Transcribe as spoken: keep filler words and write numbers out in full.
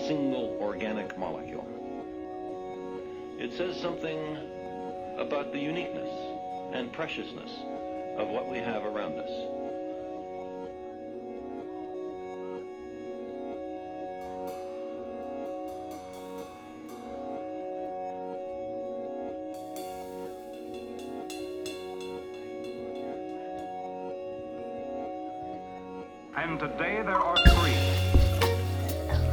single organic molecule. It says something about the uniqueness and preciousness of what we have around us. And today there are three